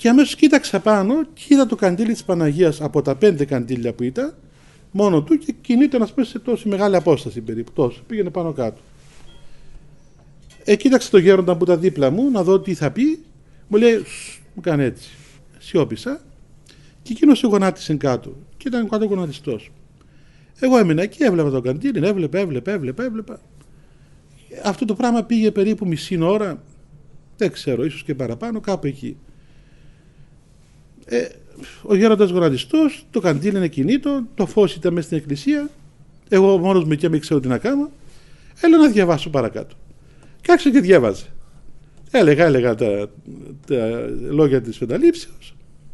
Και αμέσως κοίταξα πάνω και είδα το καντήλι της Παναγίας από τα 5 καντήλια που ήταν, μόνο του, και κινείται να σπέσει σε τόση μεγάλη απόσταση περίπου. Τόσο. Πήγαινε πάνω κάτω. Κοίταξε το γέροντα που ήταν δίπλα μου να δω τι θα πει. Μου λέει, μου κάνει έτσι. Σιώπησα και εκείνος σε γονάτισε κάτω. Και ήταν κάτω γονατιστός. Εγώ έμεινα εκεί, έβλεπα το καντήλι, έβλεπα. Αυτό το πράγμα πήγε περίπου μισή ώρα, δεν ξέρω, ίσως και παραπάνω, κάπου εκεί. Ο γέροντας γονατιστός, το καντήλι είναι κινήτο, το φως ήταν μέσα στην εκκλησία, εγώ μόνος μου και μην ξέρω τι να κάνω, έλα να διαβάσω παρακάτω. Και άρχισα και διάβαζε. Έλεγα τα λόγια της Πενταλήψεως.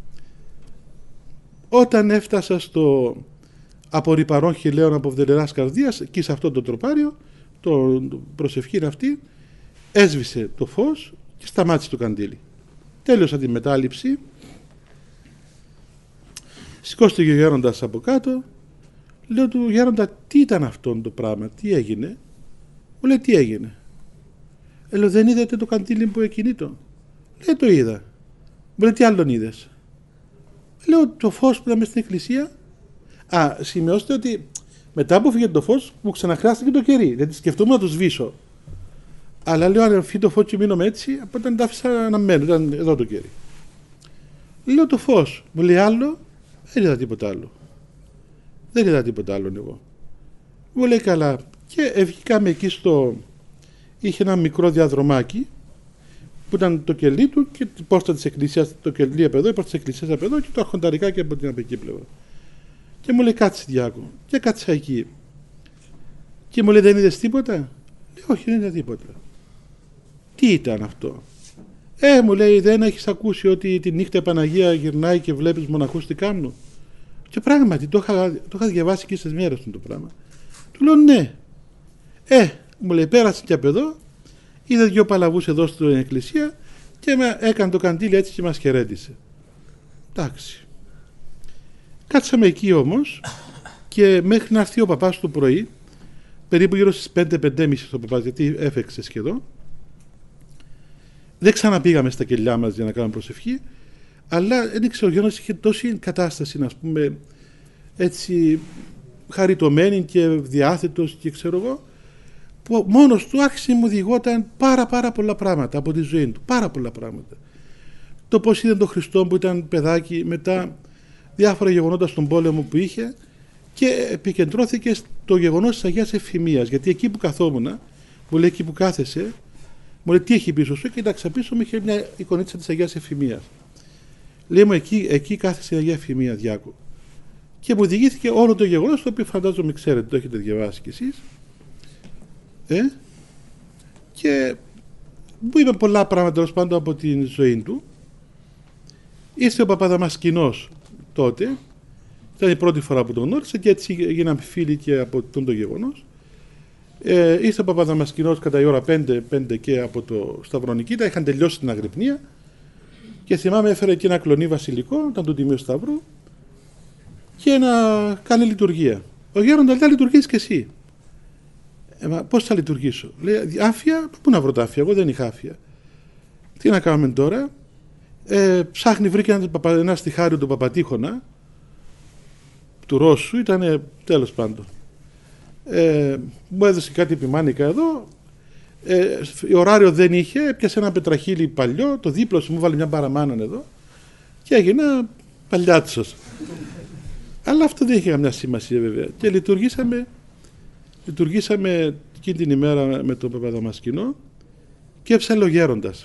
Όταν έφτασα στο απορρυπαρών χιλέων από βδελεράς καρδίας, εκεί σε αυτό το τροπάριο, το προσευχή αυτή, έσβησε το φως και σταμάτησε το καντήλι. Τέλειωσα τη μετάληψη. Σηκώστηκε ο γέροντας από κάτω. Λέω του γέροντα, τι ήταν αυτό το πράγμα, τι έγινε? Μου λέει, τι έγινε? Λέω, δεν είδατε το καντήλι που εκκινήτω? Λέει, το είδα. Μου λέει, τι άλλον είδες? Λέω, το φως που ήταν μέσα στην εκκλησία. Σημειώστε ότι μετά που φύγε το φως μου ξαναχρειάστηκε το κερί, γιατί σκεφτόμουν να το σβήσω. Αλλά λέω, αν φύγει το φως και μείνω έτσι, από όταν τα άφησα να μένω, ήταν εδώ το κερί. Λέω, το φως. Μου λέει, άλλο? Δεν είδα τίποτα άλλο. Δεν είδα τίποτα άλλο εγώ. Μου λέει, καλά. Και βγήκαμε εκεί είχε ένα μικρό διαδρομάκι που ήταν το κελί του και την πόρτα της εκκλησίας, το κελί από εδώ, η πόρτα της εκκλησίας από εδώ και το αρχονταρικάκι από την απ' πλευρά. Και μου λέει, κάτσε Διάκο. Και κάτσα εκεί. Και μου λέει, δεν είδες τίποτα? Λέω, όχι, δεν είδα τίποτα. Τι ήταν αυτό? Μου λέει, δεν έχεις ακούσει ότι τη νύχτα η Παναγία γυρνάει και βλέπεις μοναχούς τι κάνουν? Και πράγματι το είχα διαβάσει και στις μέρες του το πράγμα. Του λέω, ναι. Μου λέει, πέρασε και από εδώ, είδα 2 παλαβούς εδώ στην εκκλησία και έκανε το καντήλι έτσι και μας χαιρέτησε. Εντάξει. Κάτσαμε εκεί όμως και μέχρι να έρθει ο παπάς το πρωί, περίπου γύρω στις 5-5.30 ο παπάς, γιατί έφεξε σχεδόν. Δεν ξαναπήγαμε στα κελιά μας για να κάνουμε προσευχή, αλλά δεν ξέρω, ο Γιώργος είχε τόση κατάσταση, να πούμε, έτσι χαριτωμένη και διάθετος και ξέρω εγώ, που μόνος του άρχισε μου διηγόταν πάρα πολλά πράγματα από τη ζωή του, πάρα πολλά πράγματα. Το πώς είδε τον Χριστό που ήταν παιδάκι, μετά διάφορα γεγονότα στον πόλεμο που είχε, και επικεντρώθηκε στο γεγονός της Αγίας Ευθυμίας, γιατί εκεί που καθόμουν, μου λέει, εκεί που κάθεσαι, μου λέει, τι έχει πίσω σου? Κοίταξα πίσω μου, είχε μια εικονίτσα της Αγίας Ευθυμίας. Λέει μου, εκεί κάθεσε η Αγία Ευθυμία, Διάκο. Και μου διηγήθηκε όλο το γεγονός, το οποίο φαντάζομαι ξέρετε, το έχετε διαβάσει κι εσείς. Και μου είπε πολλά πράγματα τέλος πάντων από την ζωή του. Ήρθε ο Παπαδαμασκηνός τότε, ήταν η πρώτη φορά που τον γνώρισα και έτσι γίναμε φίλοι και από το γεγονός. Ήρθε ο Παπαδαμασκηνός κατά η ώρα 5 και από το Σταυρονικήτα, είχαν τελειώσει την αγρυπνία και θυμάμαι έφερε και ένα κλονί βασιλικό, ήταν του Τιμίου Σταυρού, και να κάνει λειτουργία. Ο γέροντας λέει, λειτουργείς και εσύ? Πώς θα λειτουργήσω? Λέει, άφια? Πού να βρω τα άφια? Εγώ δεν είχα άφια. Τι να κάνουμε τώρα? Ψάχνει, βρήκε ένα στιχάριο του Παπατήχωνα, του Ρώσου, ήταν τέλος πάντων. Μου έδωσε κάτι επιμάνικα εδώ, ωράριο δεν είχε, έπιασε ένα πετραχύλι παλιό, το δίπλο μου βάλε μια παραμάναν εδώ και έγινε παλιάτσος. Αλλά αυτό δεν είχε καμιά σημασία βέβαια. Και λειτουργήσαμε εκείνη την ημέρα με τον Παπαδαμασκηνό και έψαλε ο γέροντας.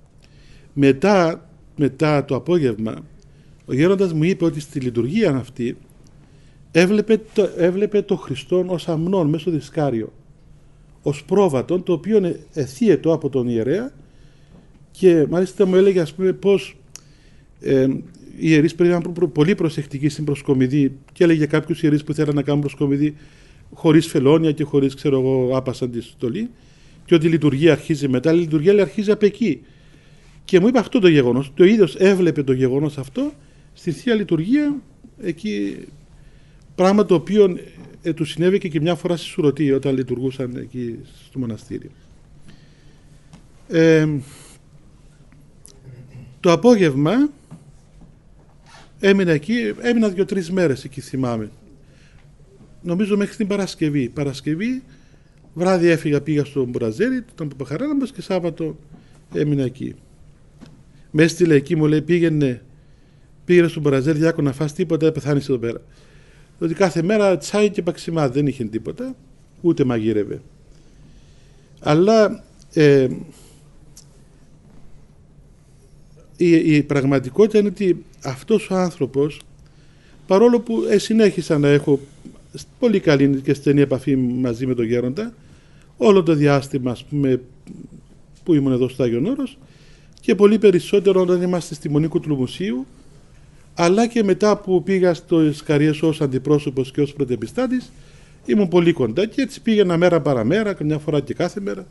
Μετά το απόγευμα ο γέροντας μου είπε ότι στη λειτουργία αυτή έβλεπε το Χριστόν ως αμνόν μέσω δισκάριο, ως πρόβατον, το οποίο εθίετο από τον ιερέα, και μάλιστα μου έλεγε, ας πούμε, πως οι ιερείς πρέπει να είναι πολύ προσεκτικοί στην προσκομιδή, και έλεγε κάποιους ιερείς που θέλουν να κάνουν προσκομιδή χωρίς φελώνια και χωρίς, ξέρω εγώ, άπασαν τη στολή, και ότι η λειτουργία αρχίζει μετά. Η λειτουργία αρχίζει από εκεί. Και μου είπε αυτό το γεγονός. Το ίδιος έβλεπε το γεγονός αυτό στη Θεία Λειτουργία εκεί, πράγμα το οποίο του συνέβη και μια φορά στη Σουρωτή όταν λειτουργούσαν εκεί στο μοναστήρι. Το απόγευμα Έμεινα εκεί, έμεινα 2-3 μέρες εκεί, θυμάμαι. Νομίζω μέχρι την Παρασκευή. Παρασκευή βράδυ έφυγα, πήγα στο Μπουραζέρι, τον Παπαχαράλαμπος, και Σάββατο έμεινα εκεί. Με έστειλε εκεί, μου λέει, πήγαινε στον Μπουραζέρι, Διάκο, να φας τίποτα, πεθάνεις εδώ πέρα. Διότι κάθε μέρα τσάι και παξιμά, δεν είχε τίποτα, ούτε μαγείρευε. Αλλά η πραγματικότητα είναι ότι αυτός ο άνθρωπος, παρόλο που συνέχισα να έχω πολύ καλή και στενή επαφή μαζί με τον Γέροντα όλο το διάστημα, ας πούμε, που ήμουν εδώ στο Άγιον Όρος, και πολύ περισσότερο όταν είμαστε στη Μονή Κουτλουμουσίου, αλλά και μετά που πήγα στο Ισκαρίες ως αντιπρόσωπος και ως πρωτεπιστάτης, ήμουν πολύ κοντά και έτσι πήγαινα μέρα παραμέρα, μια φορά και κάθε μέρα,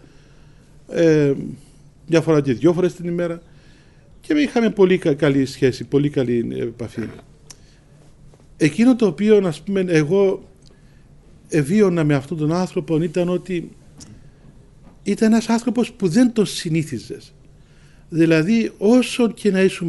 μια φορά και 2 φορές την ημέρα, και είχαμε πολύ καλή σχέση, πολύ καλή επαφή. Εκείνο το οποίο, ας πούμε, εγώ εβίωνα με αυτόν τον άνθρωπο ήταν ότι ήταν ένας άνθρωπος που δεν τον συνήθιζες. Δηλαδή όσο και να ήσουν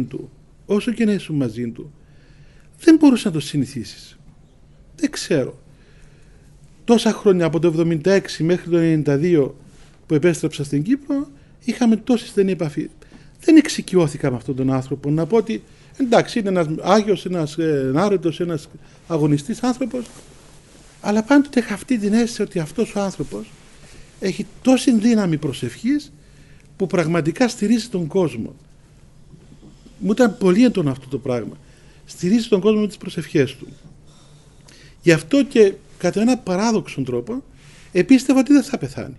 μαζί του, δεν μπορούσε να το συνηθίσεις. Δεν ξέρω. Τόσα χρόνια, από το 1976 μέχρι το 1992 που επέστρεψα στην Κύπρο, είχαμε τόση στενή επαφή. Δεν εξοικειώθηκα με αυτόν τον άνθρωπο. Να πω ότι εντάξει, είναι ένας άγιος, ένας άρετος, ένας αγωνιστής άνθρωπος, αλλά πάντοτε είχα αυτή την αίσθηση ότι αυτός ο άνθρωπος έχει τόση δύναμη προσευχής που πραγματικά στηρίζει τον κόσμο. Μου ήταν πολύ έντονο αυτό το πράγμα. Στηρίζει τον κόσμο με τις προσευχές του. Γι' αυτό και κατά ένα παράδοξο τρόπο επίστευα ότι δεν θα πεθάνει.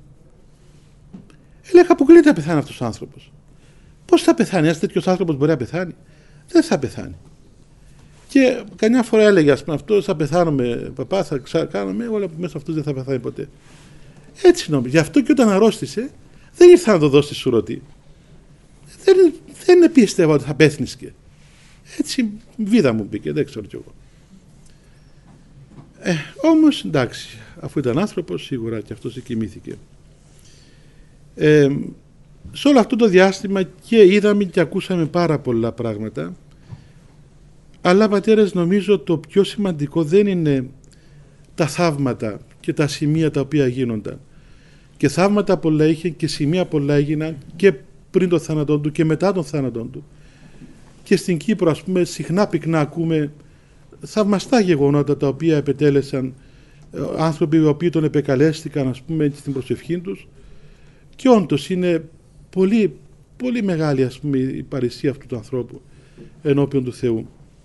Έλεγα, αποκλείται να πεθάνει αυτός ο άνθρωπος. Πώς θα πεθάνει, ένας τέτοιος άνθρωπος μπορεί να πεθάνει? Δεν θα πεθάνει. Και καμιά φορά έλεγε, ας πούμε, αυτό θα πεθάνουμε, παπά, θα κάνουμε, όλα που μέσα αυτός δεν θα πεθάνει ποτέ. Έτσι νόμιζε. Γι' αυτό και όταν αρρώστησε, δεν ήρθα να το δώσει σουρωτή. Δεν πίστευα ότι θα πέθνισκε. Έτσι βίδα μου μπήκε, δεν ξέρω κι εγώ. Όμως εντάξει, αφού ήταν άνθρωπος, σίγουρα και αυτός εκοιμήθηκε. Σε όλο αυτό το διάστημα και είδαμε και ακούσαμε πάρα πολλά πράγματα, αλλά πατέρες, νομίζω το πιο σημαντικό δεν είναι τα θαύματα και τα σημεία τα οποία γίνονταν. Και θαύματα πολλά είχε και σημεία πολλά έγιναν και πριν τον θάνατό του και μετά τον θάνατό του. Και στην Κύπρο, ας πούμε, συχνά πυκνά ακούμε θαυμαστά γεγονότα τα οποία επετέλεσαν άνθρωποι οι οποίοι τον επεκαλέστηκαν, ας πούμε, στην προσευχή τους, και όντως είναι πολύ, πολύ μεγάλη, ας πούμε, η παρησία αυτού του ανθρώπου ενώπιον του Θεού.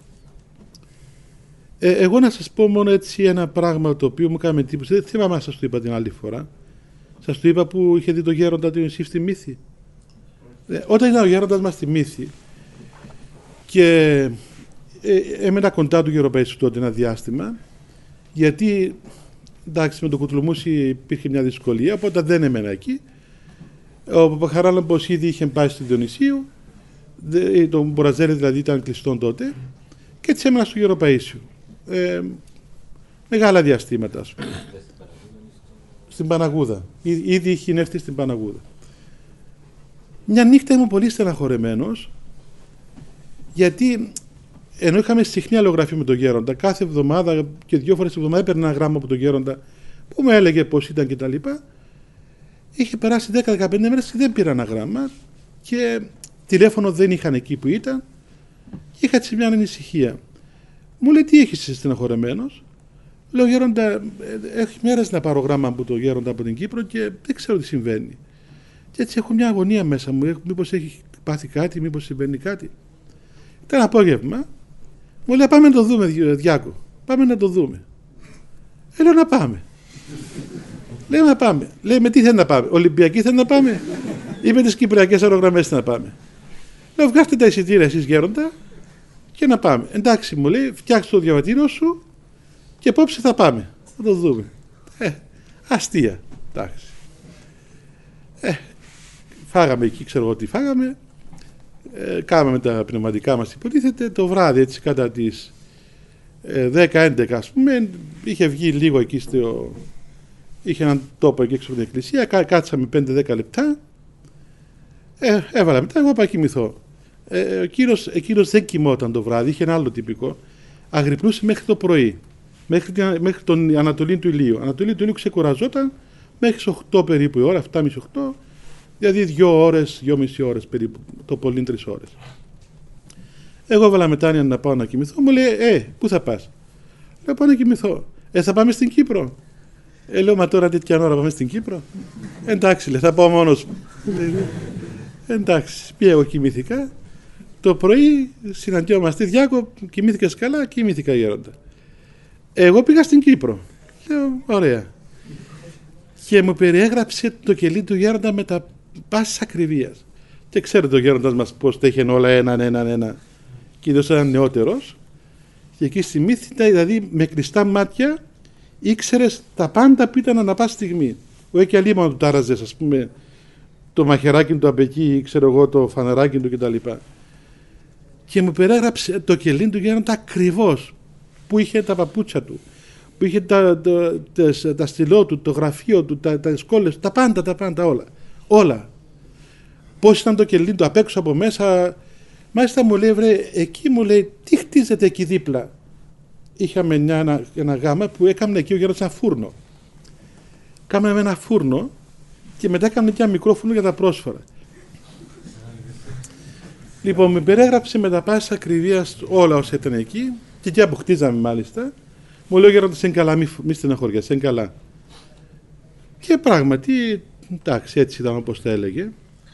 Εγώ να σας πω μόνο έτσι ένα πράγμα το οποίο μου κάνει εντύπωση. Δεν θυμάμαι αν σας το είπα την άλλη φορά. Σας το είπα που είχε δει το Γέροντα του Ιωσήφ στη Μύθη. Όταν ήταν ο Γέροντας μας στη Μύθη και έμενα κοντά του Γεροπαίσου τότε ένα διάστημα, γιατί εντάξει, με το Κουτλουμούσι υπήρχε μια δυσκολία, οπότε δεν έμενα εκεί. Ο Παπαχαράλαμπος ήδη είχε πάει στη Διονυσίου, το Μπουραζέρι δηλαδή ήταν κλειστό τότε, και έτσι έμενα στο Γεροπαίσιο. Μεγάλα διαστήματα, ας πούμε. Στην Παναγούδα. Ήδη είχε έρθει στην Παναγούδα. Μια νύχτα ήμουν πολύ στεναχωρεμένος, γιατί ενώ είχαμε συχνή αλληλογραφή με τον Γέροντα, κάθε εβδομάδα και 2 φορές τη εβδομάδα έπαιρνα ένα γράμμα από τον Γέροντα που μου έλεγε πώς ήταν κτλ. Είχε περάσει 10-15 μέρες και δεν πήρα ένα γράμμα και τηλέφωνο δεν είχαν εκεί που ήταν, και είχα έτσι μια ανησυχία. Μου λέει, τι έχεις, είσαι στεναχωρεμένος? Λέω, Γέροντα, έχει μέρες να πάρω γράμμα από τον Γέροντα από την Κύπρο και δεν ξέρω τι συμβαίνει. Και έτσι έχω μια αγωνία μέσα μου, μήπως έχει πάθει κάτι, μήπως συμβαίνει κάτι. Ήταν απόγευμα, μου λέει, πάμε να το δούμε, Διάκο, πάμε να το δούμε. Λέω, να πάμε. Λέει, να πάμε. Λέει, με τι θέλει να πάμε, Ολυμπιακή θέλει να πάμε ή με τις κυπριακές αερογραμμές να πάμε? Λέω, βγάστε τα εισιτήρια εσείς, Γέροντα, και να πάμε. Εντάξει, μου λέει, φτιάξτε το διαβατήριο σου και απόψε θα πάμε. Θα το δούμε. Αστεία. Εντάξει. Φάγαμε εκεί, ξέρω εγώ τι φάγαμε. Κάναμε τα πνευματικά μας, υποτίθεται, το βράδυ, έτσι κατά τις 10-11, ας πούμε, είχε βγει λίγο εκεί είχε έναν τόπο εκεί έξω από την εκκλησία, κάτσαμε 5-10 λεπτά, έβαλα μετά, εγώ πάω κοιμηθώ. Εκείνος δεν κοιμόταν το βράδυ, είχε ένα άλλο τυπικό. Αγρυπνούσε μέχρι το πρωί, μέχρι τον Ανατολή του ηλίου. Ανατολή του ηλίου ξεκουραζόταν μέχρι τις 8 περίπου η ώρα, 7.30-8, δηλαδή 2 ώρες, 2,5 ώρες περίπου, το πολύ 3 ώρες. Εγώ έβαλα μετάνοια να πάω να κοιμηθώ, μου λέει, πού θα πας? Λέω, πάω να κοιμηθώ. Θα πάμε στην Κύπρο? Λέω, μα τώρα τέτοια ώρα πάμε στην Κύπρο? Εντάξει, λέει, θα πάω μόνος μου. Εντάξει, πήγα εγώ, κοιμήθηκα. Το πρωί συναντιόμαστε, Διάκο, κοιμήθηκες καλά? Κοιμήθηκα, γέροντα. Εγώ πήγα στην Κύπρο. Λέω, ωραία. Και μου περιέγραψε το κελί του γέροντα με τα πάσης ακριβίας. Και ξέρετε ο γέροντας μας πώς τα είχε όλα έναν. Και είδος ήταν νεότερος. Και εκεί θυμήθηκα, δηλαδή με κλειστά μάτια, ήξερες τα πάντα που ήταν ανά πάση στιγμή. Όχι και αλίμονο του τάραζες, ας πούμε, το μαχαιράκι του απ' εκεί, ξέρω εγώ, το φανεράκι του κτλ. Και μου περιέγραψε το κελί του γέροντα ακριβώς, που είχε τα παπούτσια του, που είχε τα στυλό του, το γραφείο του, τα σκόλες, τα πάντα, όλα. Πώς ήταν το κελί του απ' έξω από μέσα. Μάλιστα μου λέει, εκεί μου λέει, τι χτίζεται εκεί δίπλα? Είχαμε ένα γάμα που έκαμε εκεί ο γέροντας ένα φούρνο. Κάμαμε ένα φούρνο και μετά έκαμε και ένα μικρό φούρνο για τα πρόσφαρα. Λοιπόν, με περιέγραψε με τα πάσης ακριβίας όλα όσα ήταν εκεί και εκεί αποκτίζαμε μάλιστα. Μου λέει ο γέροντας, είναι καλά, μη στεναχωριέσαι, είναι καλά. Και πράγματι, εντάξει, έτσι ήταν όπως τα έλεγε.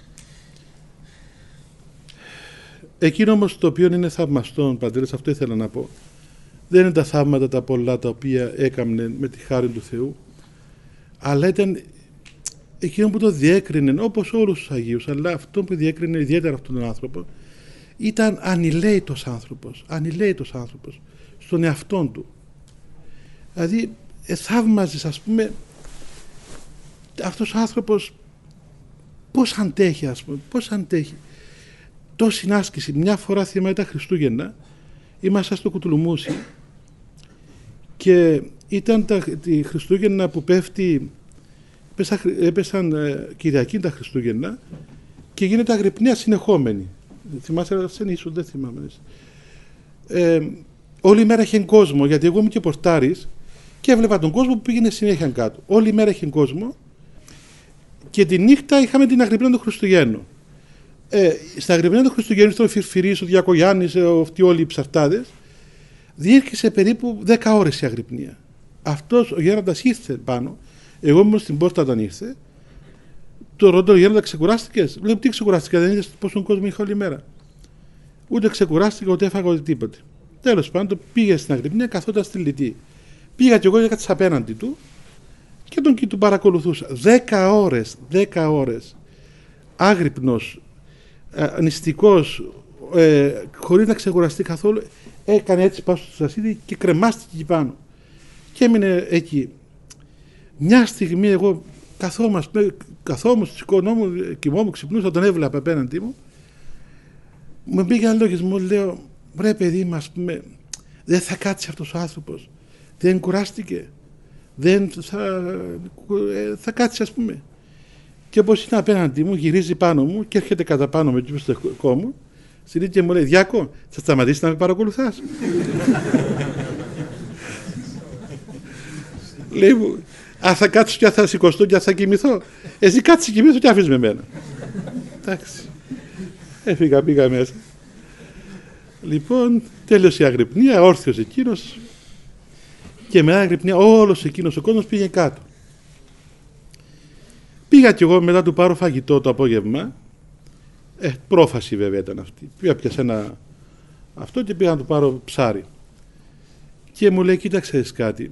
Εκείνο όμως το οποίο είναι θαυμαστό, πατέρες, αυτό ήθελα να πω. Δεν είναι τα θαύματα τα πολλά τα οποία έκαμνε με τη χάρη του Θεού, αλλά ήταν εκείνο που το διέκρινε, όπως όλους τους Αγίους, αλλά αυτό που διέκρινε ιδιαίτερα αυτόν τον άνθρωπο, ήταν ανηλαίητος άνθρωπος στον εαυτόν του. Δηλαδή θαύμαζες, ας πούμε, αυτός ο άνθρωπος πώς αντέχει, ας πούμε, πώς αντέχει τόση άσκηση. Μια φορά θυμάμαι τα Χριστούγεννα, ήμασταν στο Κουτουλουμούσι και ήταν τη Χριστούγεννα που έπεσαν Κυριακή τα Χριστούγεννα και γίνεται αγρυπνία συνεχόμενη. Θυμάσαι ήσουν, δεν θυμάμαι. Όλη η μέρα είχε κόσμο, γιατί εγώ ήμουν και πορτάρης και έβλεπα τον κόσμο που πήγαινε συνέχεια κάτω. Όλη η μέρα είχε κόσμο και τη νύχτα είχαμε την αγρυπνία των Χριστουγέννων. Στα αγρυπνία των Χριστουγέννων, στον Φιρφυρής, ο Διακογιάννης, αυτοί όλοι οι ψαρτάδες, διήρκησε περίπου 10 ώρες η αγρυπνία. Αυτός ο γέροντας ήρθε πάνω, εγώ ήμουν στην πόρτα όταν ήρθε, το ρωτώ, γέροντα, ξεκουράστηκες? Λέω, τι ξεκουράστηκα, δεν είδες πόσον κόσμο είχα όλη μέρα? Ούτε ξεκουράστηκα, ούτε έφαγα, ούτε τίποτε. Τέλος πάντων, πήγε στην αγρυπνία, καθόταν στη λυτή. Πήγα κι εγώ, έκατσα απέναντι του και τον παρακολουθούσα. 10 ώρες, άγρυπνος, νηστικός, χωρίς να ξεκουραστεί καθόλου, έκανε έτσι πάνω στο σασίδι και κρεμάστηκε εκεί πάνω. Και έμεινε εκεί. Μια στιγμή εγώ καθόμουν, σηκωνόμουν, κοιμόμουν, ξυπνούσα, τον έβλεπα απέναντί μου. Μου πήγε ένα λογισμό, λέω, βρε παιδί μου, ας πούμε, δεν θα κάτσει αυτός ο άνθρωπος, δεν κουράστηκε, δεν θα κάτσει, ας πούμε. Και όπως είναι απέναντί μου, γυρίζει πάνω μου και έρχεται κατά πάνω με στο στεχικό μου, στην και μου λέει, Διάκο, θα σταματήσεις να με παρακολουθάς? Λέει μου, θα κάτσω και θα σηκωστώ και θα κοιμηθώ. Εσύ κάτσε κοιμηθώ και άφησες με εμένα. Εντάξει. Έφυγα, πήγα μέσα. Λοιπόν, τέλειωσε η αγρυπνία, όρθιος εκείνος και με αγρυπνία όλος εκείνος ο κόσμος πήγε κάτω. Πήγα κι εγώ μετά του πάρω φαγητό το απόγευμα. Πρόφαση βέβαια ήταν αυτή. Πήγα πιάσα ένα αυτό και πήγα να του πάρω ψάρι. Και μου λέει, κοίταξες κάτι.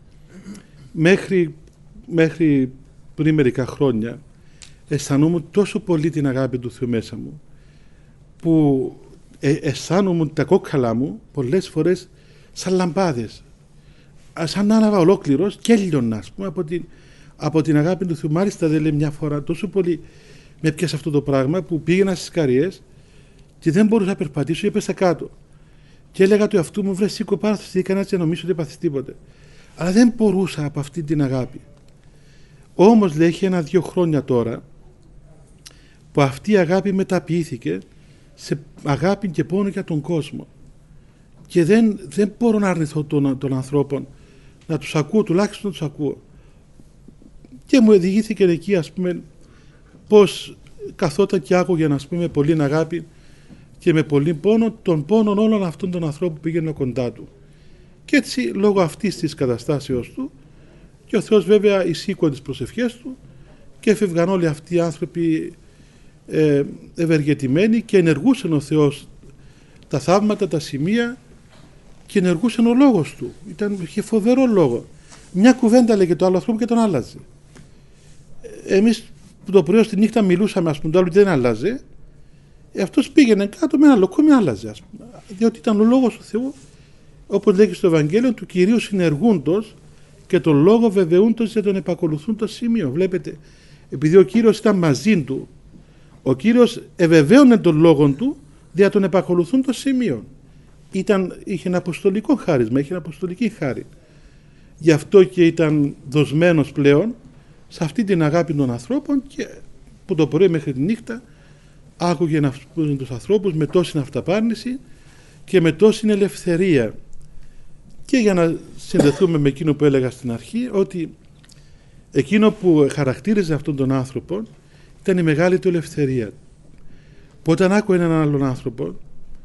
Μέχρι πριν μερικά χρόνια αισθανόμουν τόσο πολύ την αγάπη του Θεού μέσα μου, που αισθάνομουν τα κόκκαλα μου πολλές φορές σαν λαμπάδες, σαν να άναβα ολόκληρος και έλειωνα, ας πούμε, από την αγάπη του Θεού. Μάλιστα, δεν λέει, μια φορά τόσο πολύ με έπιασε αυτό το πράγμα που πήγαινα στις Καριές και δεν μπορούσα να περπατήσω και έπεσα κάτω και έλεγα του εαυτού μου, βρε σήκω πάνω, θα κανένας και νομίζω ότι έπαθες τίποτε. Αλλά δεν μπορούσα από αυτή την αγάπη. Όμως, λέει, έχει 1-2 χρόνια τώρα που αυτή η αγάπη μεταποιήθηκε σε αγάπη και πόνο για τον κόσμο. Και δεν μπορώ να αρνηθώ των ανθρώπων, να τους ακούω, τουλάχιστον να τους ακούω. Και μου οδηγήθηκε εκεί, ας πούμε, πώς καθόταν και άκουγε, ας πούμε, με πολύ αγάπη και με πολύ πόνο, τον πόνο όλων αυτών των ανθρώπων που πήγαιναν κοντά του. Και έτσι, λόγω αυτής της καταστάσεως του, και ο Θεός βέβαια εισήκω τις προσευχές του και έφευγαν όλοι αυτοί οι άνθρωποι ευεργετημένοι και ενεργούσαν ο Θεός τα θαύματα, τα σημεία και ενεργούσαν ο λόγος του. Είχε φοβερό λόγο. Μια κουβέντα λέγε το άλλο άνθρωπο και τον άλλαζε. Εμείς που το πρωί στη νύχτα μιλούσαμε, ας πούμε, το άλλο δεν άλλαζε. Αυτός πήγαινε κάτω με ένα λοκόμι, άλλαζε, ας πούμε. Διότι ήταν ο λόγος του Θεού, όπως λέγει στο Ευαγγέλιο, του Κυρίου συνεργούντος και τον λόγο βεβαιούντος για τον επακολουθούν το σημείο. Βλέπετε, επειδή ο Κύριος ήταν μαζί του, ο Κύριος ευεβαίωνε τον λόγο του δια τον επακολουθούν το σημείο. Είχε ένα αποστολικό χάρισμα, είχε αποστολική χάρη. Γι' αυτό και ήταν δοσμένος πλέον σε αυτή την αγάπη των ανθρώπων και που το πρωί μέχρι τη νύχτα άκουγε τους ανθρώπους με τόση αυταπάρνηση και με τόση ελευθερία. Και για να συνδεθούμε με εκείνο που έλεγα στην αρχή, ότι εκείνο που χαρακτήριζε αυτόν τον άνθρωπο ήταν η μεγάλη του ελευθερία. Που όταν άκουγε έναν άλλον άνθρωπο,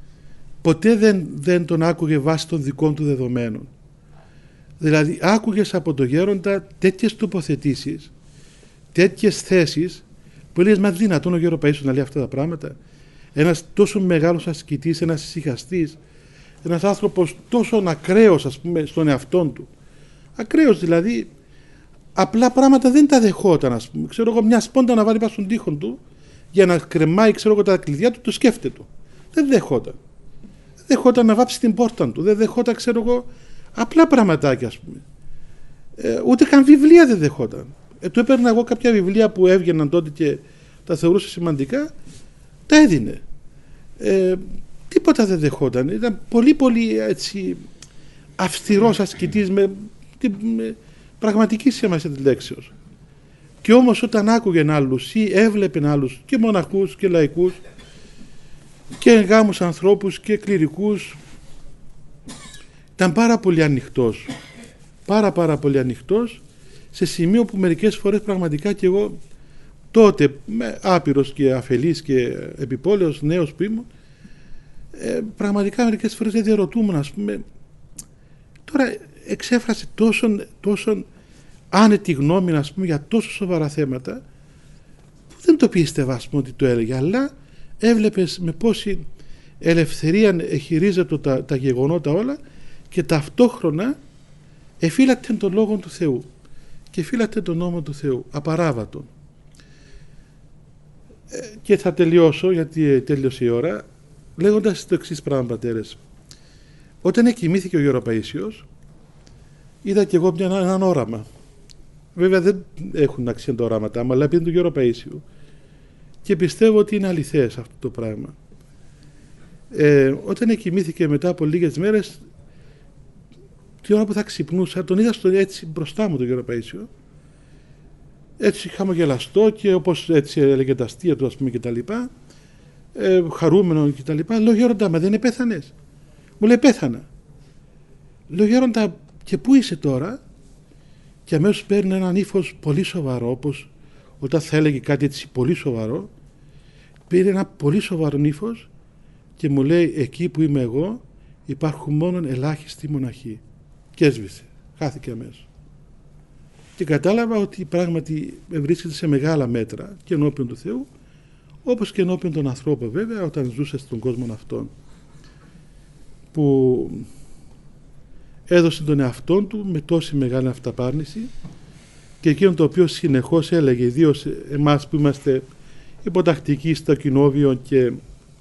ποτέ δεν τον άκουγε βάσει των δικών του δεδομένων. Δηλαδή άκουγες από τον γέροντα τέτοιες τοποθετήσεις, τέτοιες θέσεις που έλεγες, μα δυνατόν ο γεροπαΐσιος να λέει αυτά τα πράγματα? Ένας τόσο μεγάλος ασκητής, ένας ησυχαστής, ένας άνθρωπος τόσο ακραίος, ας πούμε, στον εαυτόν του. Ακραίος δηλαδή, απλά πράγματα δεν τα δεχόταν, ας πούμε. Ξέρω εγώ, μια σπόντα να βάλει πάνω στον τοίχο του για να κρεμάει, ξέρω εγώ, τα κλειδιά του, το σκέφτεται. Δεν δεχόταν. Δεν δεχόταν να βάψει την πόρτα του. Δεν δεχόταν, ξέρω εγώ, απλά πραγματάκια, ας πούμε. Ούτε καν βιβλία δεν δεχόταν. Του έπαιρνα εγώ κάποια βιβλία που έβγαιναν τότε και τα θεωρούσε σημαντικά, τα έδινε. Τίποτα δεν δεχόταν. Ήταν πολύ πολύ έτσι αυστηρός ασκητής με πραγματική σημασία της λέξεως. Και όμως όταν άκουγε άλλους ή έβλεπε άλλους και μοναχούς και λαϊκούς και γάμους ανθρώπους και κληρικούς, ήταν πάρα πολύ ανοιχτός. Πάρα πολύ ανοιχτός, σε σημείο που μερικές φορές πραγματικά και εγώ τότε άπειρος και αφελής και επιπόλαιος νέος που ήμουν, πραγματικά μερικές φορές δεν διαρωτούμουν, ας πούμε, τώρα εξέφρασε τόσο άνετη γνώμη, ας πούμε, για τόσο σοβαρά θέματα που δεν το πίστευα, ας πούμε, ότι το έλεγε, αλλά έβλεπες με πόση ελευθερία χειρίζεται τα γεγονότα όλα και ταυτόχρονα εφύλατε τον λόγο του Θεού και εφύλατε τον νόμο του Θεού απαράβατον. Και θα τελειώσω, γιατί τέλειωσε η ώρα, λέγοντας το εξής πράγμα, πατέρες. Όταν εκοιμήθηκε ο Γεροπαΐσιος, είδα και εγώ έναν όραμα. Βέβαια δεν έχουν αξία τα οράματά μου, αλλά επειδή είναι του Γεροπαΐσιου και πιστεύω ότι είναι αληθές αυτό το πράγμα. Όταν εκοιμήθηκε μετά από λίγες μέρες, τη ώρα που θα ξυπνούσα, τον είδα έτσι μπροστά μου τον Γεροπαΐσιο, έτσι χαμογελαστό και όπως έτσι έλεγε τα αστεία του, ας πούμε, και τα λοιπά, χαρούμενο και τα λοιπά. Λέω, γέροντα, μα δεν είναι πέθανες? Μου λέει, πέθανα. Λέω, γέροντα, και πού είσαι τώρα? Και αμέσως παίρνει έναν ύφος πολύ σοβαρό, όπως όταν θα έλεγε κάτι έτσι πολύ σοβαρό, πήρε ένα πολύ σοβαρό ύφος και μου λέει, εκεί που είμαι εγώ υπάρχουν μόνο ελάχιστοι μοναχοί. Και έσβησε, χάθηκε αμέσως. Και κατάλαβα ότι πράγματι βρίσκεται σε μεγάλα μέτρα και ενώπιον του Θεού, όπως και ενώπιον των ανθρώπων, βέβαια, όταν ζούσε στον κόσμο αυτόν, που έδωσε τον εαυτόν του με τόση μεγάλη αυταπάρνηση, και εκείνο το οποίο συνεχώς έλεγε, ιδίως εμάς που είμαστε υποτακτικοί στο κοινόβιο και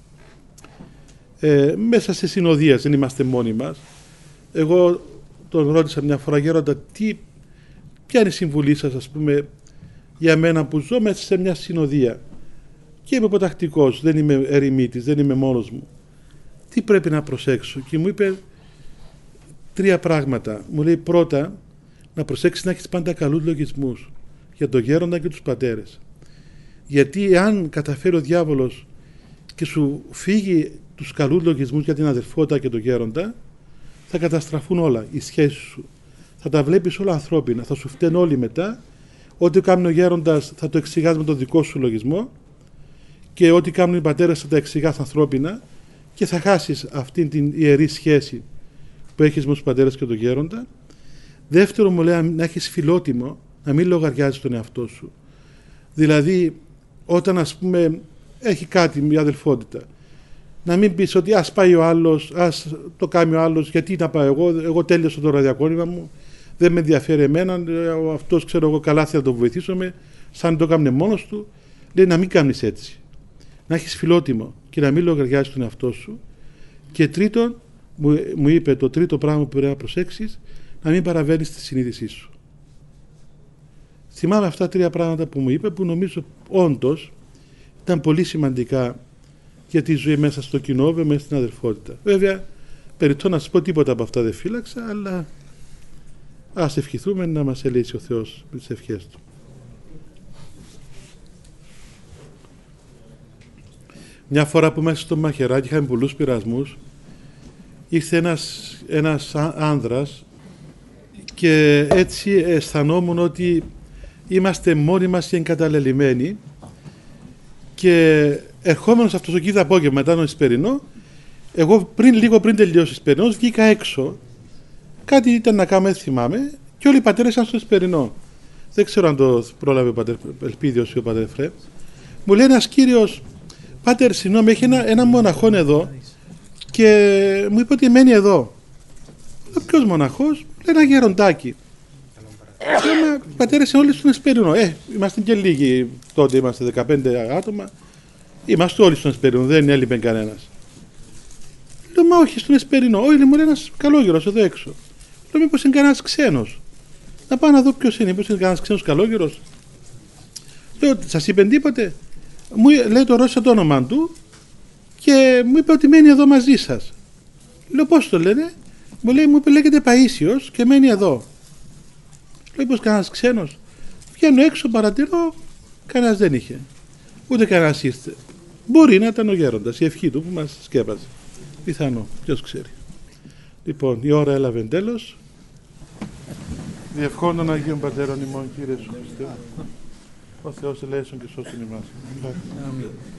μέσα σε συνοδείες, δεν είμαστε μόνοι μας. Εγώ τον ρώτησα μια φορά, γέροντα, ποια είναι η συμβουλή σας, ας πούμε, για μένα που ζω μέσα σε μια συνοδεία και είμαι υποτακτικός, δεν είμαι ερημίτης, δεν είμαι μόνος μου, τι πρέπει να προσέξω? Και μου είπε 3 πράγματα. Μου λέει, πρώτα, να προσέξεις να έχεις πάντα καλούς λογισμούς για τον γέροντα και τους πατέρες, γιατί αν καταφέρει ο διάβολος και σου φύγει τους καλούς λογισμούς για την αδελφότητα και τον γέροντα, θα καταστραφούν όλα, οι σχέσεις σου. Θα τα βλέπεις όλα ανθρώπινα, θα σου φταίνουν όλοι μετά. Ό,τι κάνει ο γέροντας θα το εξηγάς με τον δικό σου λογισμό και ό,τι κάνουν οι πατέρες θα τα εξηγάς ανθρώπινα και θα χάσεις αυτήν την ιερή σχέση που έχεις με τους πατέρες και τον γέροντα. Δεύτερο, μου λέει να έχεις φιλότιμο, να μην λογαριάζεις τον εαυτό σου. Δηλαδή, όταν ας πούμε έχει κάτι, μια αδελφότητα, να μην πεις ότι ας πάει ο άλλος, ας το κάνει ο άλλος, γιατί να πάω εγώ τέλειωσα το ραδιοκόνημα μου, δεν με ενδιαφέρει εμένα, αυτός ξέρω εγώ καλά θα το βοηθήσω σαν το έκανε μόνος του. Λέει να μην κάνεις έτσι. Να έχεις φιλότιμο και να μην λογαριάζεις τον εαυτό σου. Και τρίτον, μου είπε το τρίτο πράγμα που πρέπει να προσέξεις, να μην παραβαίνεις τη συνείδησή σου. Θυμάμαι αυτά τρία πράγματα που μου είπε, που νομίζω όντως ήταν πολύ σημαντικά για τη ζωή μέσα στο κοινό, μέσα στην αδελφότητα. Βέβαια, περιττώ να σας πω τίποτα από αυτά δεν φύλαξα, αλλά ας ευχηθούμε να μας ελεήσει ο Θεός με τις ευχές Του. Μια φορά που μέσα στο μαχαιράκι είχαμε πολλούς πειρασμούς, ήρθε ένας άνδρας και έτσι αισθανόμουν ότι είμαστε μόνοι μας και εγκαταλελειμμένοι, και ερχόμενος αυτό το κοίτα απόγευμα μετά τον Εσπερινό, εγώ λίγο πριν τελειώσει ο Εσπερινός βγήκα έξω, κάτι ήταν να κάνω, δεν θυμάμαι, και όλοι οι πατέρες ήταν στο Εσπερινό. Δεν ξέρω αν το πρόλαβε ο πατέρ Ελπίδιος ή ο πατέρ Φρέ. Μου λέει ένας κύριος, πάτερ, συγγνώμη, έχει ένα μοναχόν εδώ και μου είπε ότι μένει εδώ. Ποιος μοναχός? Λέει ένα γεροντάκι. Λέμε, πατέρες όλοι στον Εσπερινό. Είμαστε και λίγοι, τότε είμαστε 15 άτομα. Είμαστε όλοι στον Εσπερινό, δεν έλειπε κανένας. Λέω, μα όχι, στον Εσπερινό. Όχι, μου λέει ένας καλόγερος εδώ έξω. Λέω, μήπως είναι κανένας ξένος? Να πάω να δω ποιος είναι, μήπως είναι κανένας ξένος καλόγερος. Λέω, σας είπε τίποτε? Μου λέει, το ρώτησα το όνομα του και μου είπε ότι μένει εδώ μαζί σας. Λέω, πώς το λένε? Μου λέει, μου είπε, λέγεται Παΐσιος και μένει εδώ. Λέω, πως κανένας ξένος? Βγαίνω έξω, παρατηρώ, κανένας δεν είχε. Ούτε κανένας ήρθε. Μπορεί να ήταν ο γέροντας, η ευχή του που μας σκέπαζε. Πιθανό, ποιος ξέρει. Λοιπόν, η ώρα έλαβε τέλος. Διευχών των Αγίων Πατέρων ημών, Κύριε Σου Χριστέ, ο Θεός ελέησον και σώσον ημάς.